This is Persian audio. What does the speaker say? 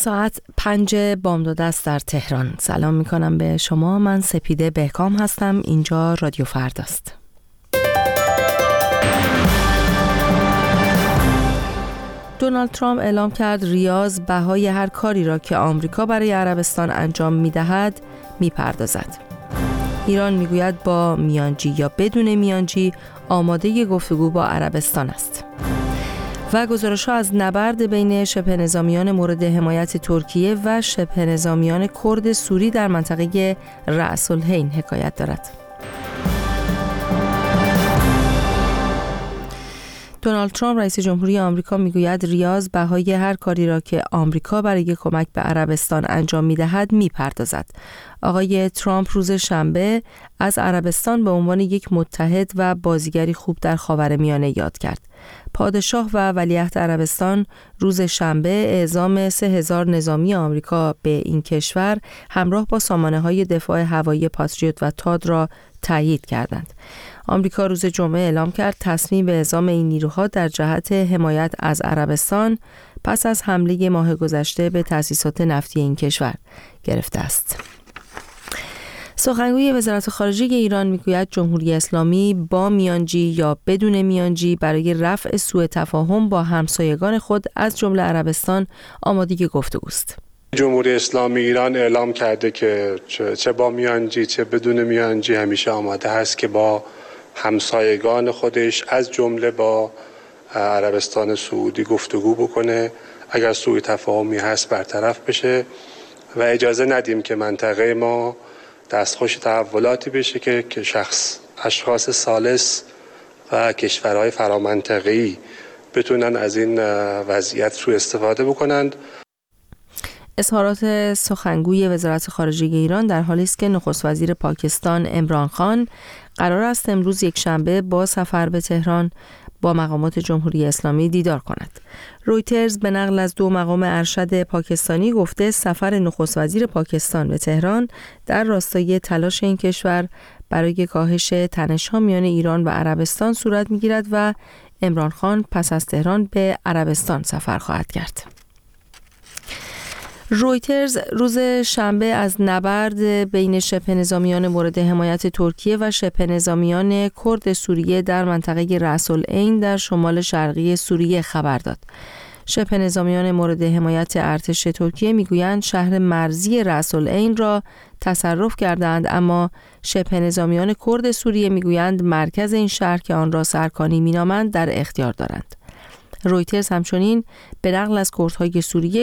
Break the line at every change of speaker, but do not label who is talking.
ساعت 5 بامداد است در تهران. سلام می کنم به شما. من سپیده بهکام هستم. اینجا رادیو فرداست. دونالد ترامپ اعلام کرد ریاض بهای هر کاری را که آمریکا برای عربستان انجام می دهد می پردازد. ایران می گوید با میانجی یا بدون میانجی آماده گفتگو با عربستان است. و گزارش‌ها از نبرد بین شبه نظامیان مورد حمایت ترکیه و شبه نظامیان کرد سوری در منطقه رأس العین حکایت دارد. دونالد ترامپ رئیس جمهوری آمریکا میگوید ریاض بهای هر کاری را که آمریکا برای کمک به عربستان انجام می‌دهد می‌پردازد. آقای ترامپ روز شنبه از عربستان به عنوان یک متحد و بازیگری خوب در خاورمیانه یاد کرد. پادشاه و ولیعهد عربستان روز شنبه اعزام 3000 نظامی آمریکا به این کشور همراه با سامانه‌های دفاع هوایی پاتریوت و تاد را تایید کردند. آمریکا روز جمعه اعلام کرد تصمیم به اعزام این نیروها در جهت حمایت از عربستان پس از حمله ماه گذشته به تأسیسات نفتی این کشور گرفته است. سخنگوی وزارت خارجه ایران میگوید جمهوری اسلامی با میانجی یا بدون میانجی برای رفع سوء تفاهم با همسایگان خود از جمله عربستان آماده گفتگوست.
جمهوری اسلامی ایران اعلام کرده که چه با میانجی چه بدون میانجی همیشه آماده است که با همسایگان خودش از جمله با عربستان سعودی گفتگو بکنه، اگر سوء تفاهمی هست برطرف بشه و اجازه ندیم که منطقه ما دستخوش تحولاتی بشه که اشخاص ثالث و کشورهای فرامنطقه‌ای بتونن از این وضعیت سوء استفاده بکنند.
اظهارات سخنگوی وزارت خارجه ایران در حالی است که نخست وزیر پاکستان عمران خان قرار است امروز یکشنبه با سفر به تهران با مقامات جمهوری اسلامی دیدار کند. رویترز به نقل از 2 مقام ارشد پاکستانی گفته سفر نخست وزیر پاکستان به تهران در راستای تلاش این کشور برای کاهش تنش‌ها میان ایران و عربستان صورت می‌گیرد و عمران خان پس از تهران به عربستان سفر خواهد کرد. رویترز روز شنبه از نبرد بین شبه نظامیان مورد حمایت ترکیه و شبه نظامیان کرد سوریه در منطقه رأس العین در شمال شرقی سوریه خبر داد. شبه نظامیان مورد حمایت ارتش ترکیه میگویند شهر مرزی رأس العین را تصرف کردند، اما شبه نظامیان کرد سوریه میگویند مرکز این شهر که آن را سرکانی مینامند در اختیار دارند. رویترز همچنین به نقل از کردهای سوریه